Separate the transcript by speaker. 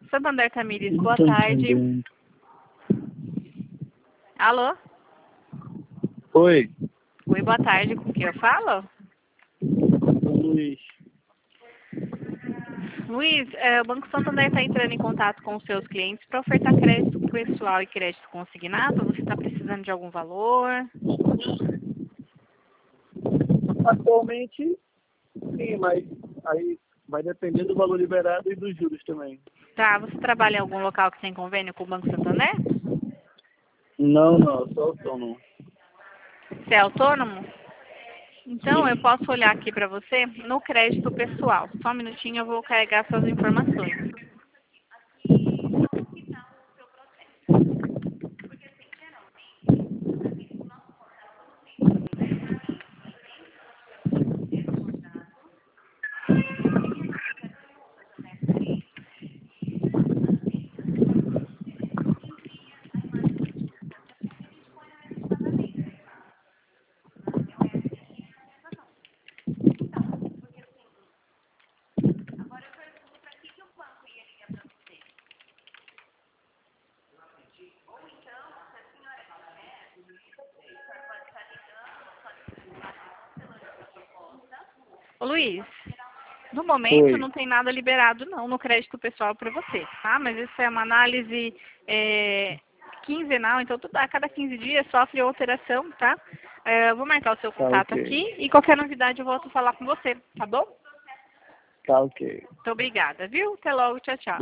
Speaker 1: Santander Tamires,
Speaker 2: Não
Speaker 1: boa
Speaker 2: tô
Speaker 1: tarde.
Speaker 2: entendendo.
Speaker 1: Alô?
Speaker 2: Oi,
Speaker 1: Oi, boa tarde. Com quem eu falo?
Speaker 2: Luiz.
Speaker 1: Luiz, o Banco Santander está entrando em contato com os seus clientes para ofertar crédito pessoal e crédito consignado. Você está precisando de algum valor?
Speaker 2: Atualmente, sim, mas aí vai depender do valor liberado e dos juros também.
Speaker 1: Tá, você trabalha em algum local que tem convênio com o Banco Santander?
Speaker 2: Não, eu sou autônomo.
Speaker 1: Você é autônomo? Então, eu
Speaker 2: Sim.
Speaker 1: posso olhar aqui para você no crédito pessoal. Só um minutinho, eu vou carregar suas informações. Ô, Luiz, no momento
Speaker 2: Oi.
Speaker 1: não tem nada liberado não no crédito pessoal para você, tá? Mas isso é uma análise quinzenal, então a cada 15 dias sofre alteração, tá? Eu vou marcar o seu
Speaker 2: Tá
Speaker 1: contato
Speaker 2: ok.
Speaker 1: aqui e qualquer novidade eu volto a falar com você, tá bom?
Speaker 2: Tá ok.
Speaker 1: Muito obrigada, viu? Até logo, tchau, tchau.